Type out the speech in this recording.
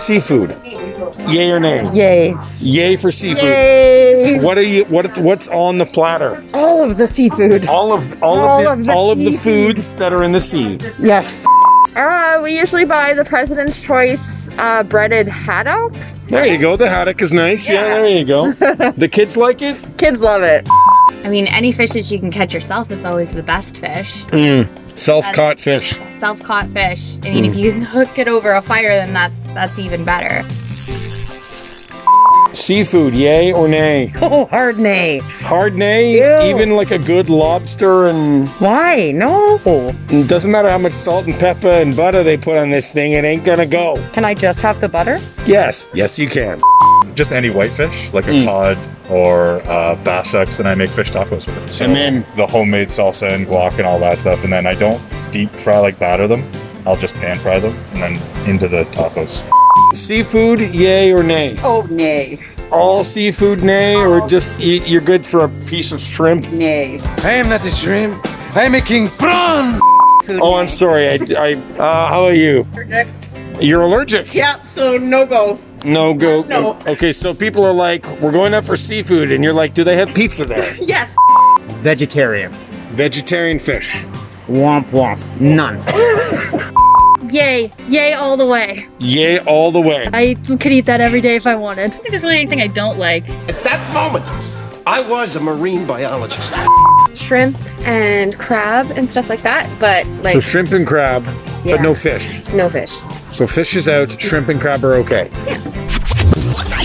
seafood? Yay or nay? Yay. Yay for seafood. Yay. What's on the platter? All of the seafood. All of the foods that are in the sea. Yes. We usually buy the President's Choice breaded haddock. There you go. The haddock is nice. Yeah, there you go. The kids like it? Kids love it. I mean, any fish that you can catch yourself is always the best fish. Self-caught fish. Self-caught fish. I mean, if you can hook it over a fire, then that's even better. Seafood, yay or nay? Oh, hard nay. Hard nay? Ew. Even like a good lobster and... Why? No. It doesn't matter how much salt and pepper and butter they put on this thing, it ain't gonna go. Can I just have the butter? Yes, yes you can. Just any whitefish, like a cod or bass X, and I make fish tacos with it. So And then- the homemade salsa and guac and all that stuff, and then I don't deep fry, like batter them. I'll just pan fry them and then into the tacos. Seafood, yay or nay? Oh, nay. All seafood, nay, or just you're good for a piece of shrimp? Nay. I am not a shrimp. I'm making prawn. Oh, I'm sorry. How are you? Allergic. You're allergic? Yeah, so no go. No go. No. Okay, so people are like, we're going out for seafood, and you're like, do they have pizza there? Yes. Vegetarian. Vegetarian fish. Womp womp. None. Yay. Yay all the way. Yay all the way. I could eat that every day if I wanted. I don't think there's really anything I don't like. At that moment, I was a marine biologist. Shrimp and crab and stuff like that, but like So shrimp and crab, Yeah. but no fish. no fish. So fish is out, shrimp and crab are okay.